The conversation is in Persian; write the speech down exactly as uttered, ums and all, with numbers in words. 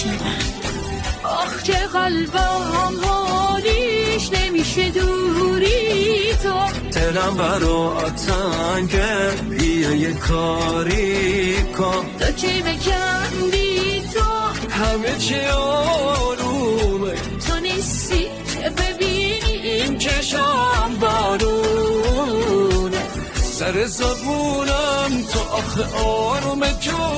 پیش من. آخ که قلبم حالیش نمیشه دوری تو. دلم برا تنگه بیا یه کاری کن. تو چی بکندی تو همه چی آرومه. تو نیستی که ببینی این چشم بارونه. سر زبونم تو آخه آروم جون